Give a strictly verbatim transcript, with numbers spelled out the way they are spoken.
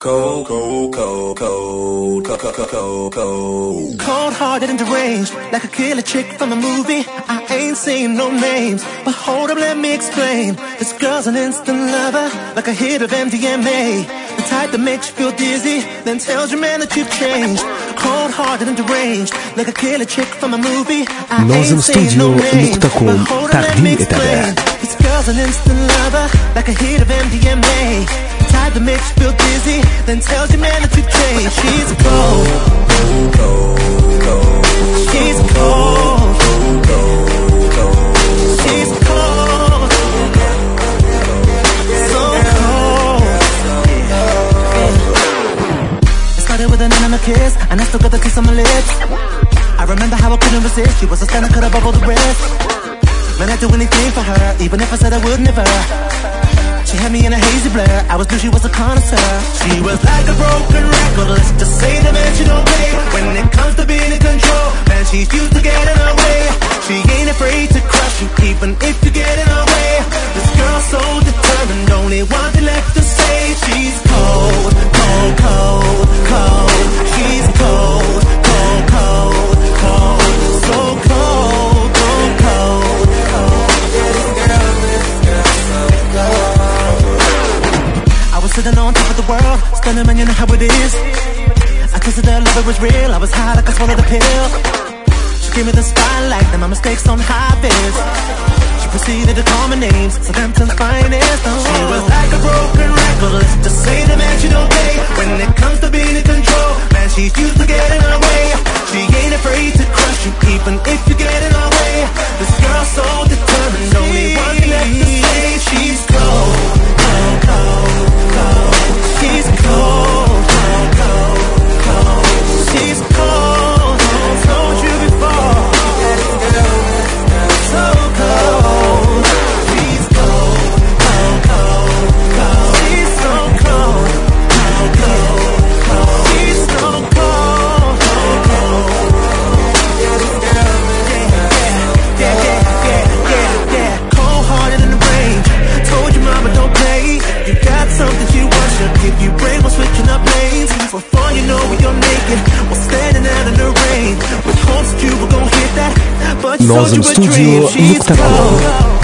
Cold, cold, cold, cold, cold, cold, cold, cold. Cold-hearted and deranged, like a killer chick from a movie. I ain't saying no names, but hold up, let me explain. This girl's an instant lover, like a hit of M D M A. The type that makes you feel dizzy, then tells your man that you've changed. Cold-hearted and deranged, like a killer chick from a movie. I ain't saying no names, but hold up, let me explain. This girl's an instant lover, like a hit of M D M A. That makes you feel dizzy, then tells you man that you've changed. She's cold, cold, cold, cold. She's cold, cold, cold, cold. She's cold, so cold. It started with an another kiss, and I still got the kiss on my lips. I remember how I couldn't resist. She was a star, I could have bubbled the rest. Man, I'd do anything for her, even if I said I would never. She had me in a hazy blur, I was knew she was a connoisseur. She was like a broken record, let's just say the man she don't play. When it comes to being in control, man, she's used to getting her way. She ain't afraid to crush you, even if you get in her way. This girl's so determined, only one thing left to say. She's cold, cold, cold, cold. She's cold, cold, cold, cold. So cold, cold, cold, cold. Yeah, this girl, this girl, so cold. Sitting on top of the world, stunning man, you know how it is. I tasted her love, it was real, I was high like I swallowed a pill. She gave me the spotlight, and my mistakes on high vis. She proceeded to call my names, Southampton's finest. Oh. She was like a broken record, let's just say the man she don't play. When it comes to being in control, man, she's used to getting her way. She ain't afraid to crush you, even if you get in her way. This girl's so determined, only one thing left to say. She's cold, cold, cold. She's cold, cold, cold, cold. She's cold, I told you before. So cold. She's cold, cold, cold, cold. She's so cold, cold, cold, cold. She's so cold, cold, cold. Yeah, yeah, yeah, yeah, yeah, yeah. Cold-hearted in the range. Told your mama don't play. You got something she wants. If you brain was switching up lanes, before you know it, you're naked. We're standing out in the rain with hopes that you were gonna hit that, but you told you a dream. She's cold.